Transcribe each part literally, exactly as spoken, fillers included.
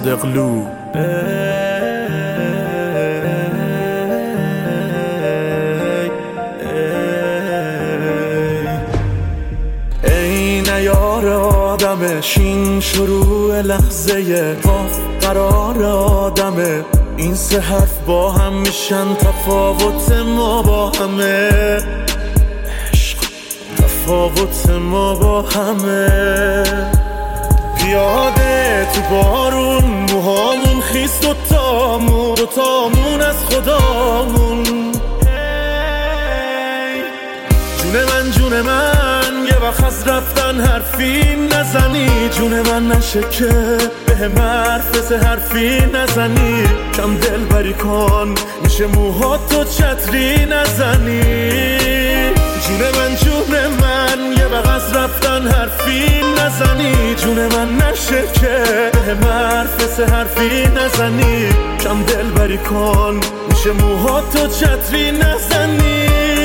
صادقلو. ای نیار آدمش این شروع لحظه تا قرار آدمه، این سه حرف با هم میشن تفاوت ما با همه، عشق تفاوت ما با همه. پیاده تو بارون موهامون خیس دوتامون دوتامون از خدامون. جون من جون من یه وقت از رفتن حرفی نزنی، جون من نشه که به حرف سه حرفی نزنی، کم دل بری کن میشه موهاتو چتری نزنی. جون من جون من یه وقت از رفتن حرفی نزنی، جون من نشه که به حرف سه حرفی نزنی، کم دل بری کن میشه موهاتو چتری نزنی.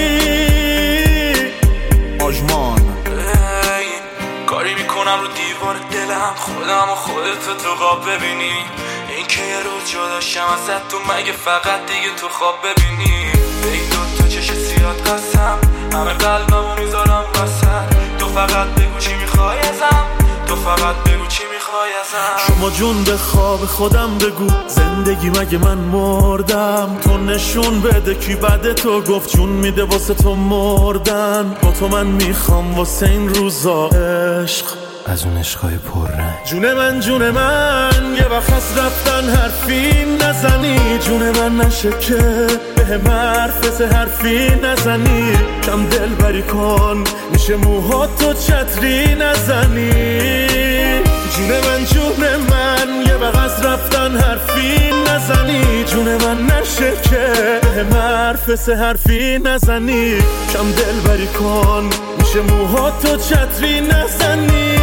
آجمان کاری میکنم رو دیوار دلم خودم و خودتو تو خواب ببینی، این که یه روز جدا شم ازت تو مگه فقط دیگه تو خواب ببینی. به این دوتا چش سیاد قسم همه قلبمو میذارم وسط، تو فقط بگو چی میخوای ازم، تو فقط بگو چی میخوای ازم. شما جون به خواب خودم بگو زندگی مگه من مردم، تو نشون بده کی بعد تو گفت جون میده واسه تو مردن. با تو من میخوام واسه این روزا عشق از اون عشقای پررنگ. جون من جون من یه وقت از رفتن حرفی نزنی، جون من نشه که به حرف سه حرفی نزنی، کم دل بری کن میشه موهاتو چتری نزنی. جون من جون من یه وقت از رفتن حرفی نزنی، جون من نشه که به حرف سه حرفی نزنی، کم دل بری کن میشه موهاتو چتری نزنی.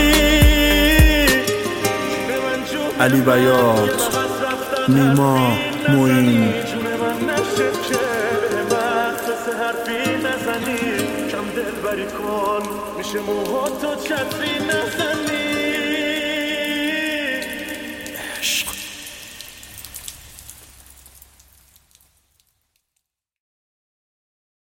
علی بیات، نیما، موین. کم دل بری کن میشه موهاتو چتری نزنی.